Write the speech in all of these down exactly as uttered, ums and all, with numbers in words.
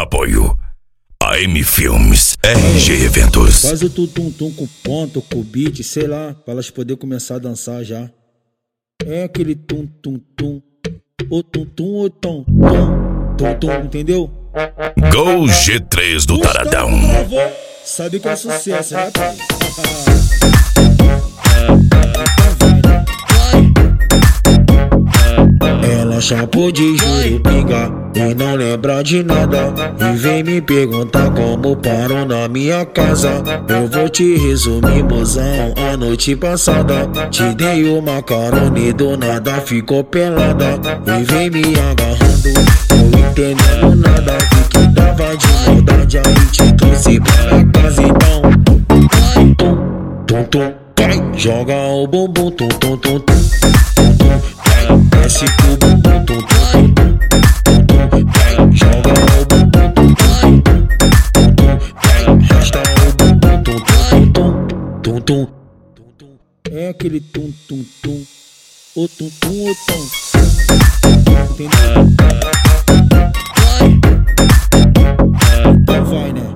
Apoio A M Filmes, R G Eventos. Faz o tum-tum-tum com ponto, com beat, sei lá, pra elas poderem começar a dançar já. É aquele tum-tum-tum, o tum-tum, o tom-tum, tum-tum, entendeu? Gol G três do Taradão. Sabe que é sucesso, né, pai? Ela chapou de juro pinga e não lembra de nada, e vem me perguntar como parou na minha casa. Eu vou te resumir, mozão, a noite passada te dei uma carona e do nada ficou pelada, e vem me agarrando, não entendendo nada. Vi que tava de maldade, aí te trouxe pra minha casa. Então tum, tum, tum, vai, joga o bumbum, tum, tum, tum, tum, tum, vai, desce pro bumbum, tum, tum, tum, tum, vai, joga o bumbum, tum, tum, tum, tum, vai, arrasta o bumbum, tum, tum, tum, tum, tum. É aquele tum, tum, tum, o tum, tum, o tom, entendeu? Então vai, né?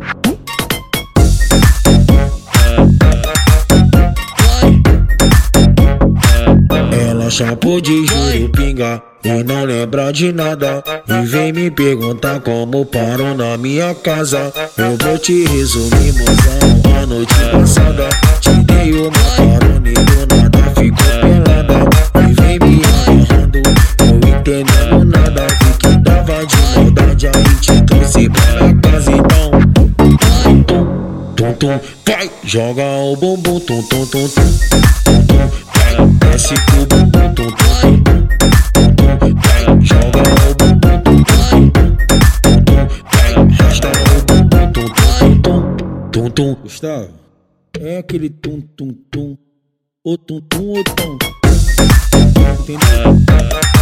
Ela chapou de juro pinga e não lembra de nada, e vem me perguntar como parou na minha casa. Eu vou te resumir, mozão, a noite passada te dei uma carona e do nada ficou pelada, e vem me agarrando, não entendendo nada. Vi que tava de maldade, aí te trouxe pra minha casa. Então tum, tum, tum, vai, joga o bumbum, tum, tum, tum, tum, tum, vai, desce pro bumbum, tum, tum, tum, tum, vai, joga o bumbum, tum, tum, tum, tum, vai, arrasta o bumbum, tum, tum, tum, tum, tum. Gustavo, é aquele tum, tum, tum, o tum, tum, o tom, entendeu?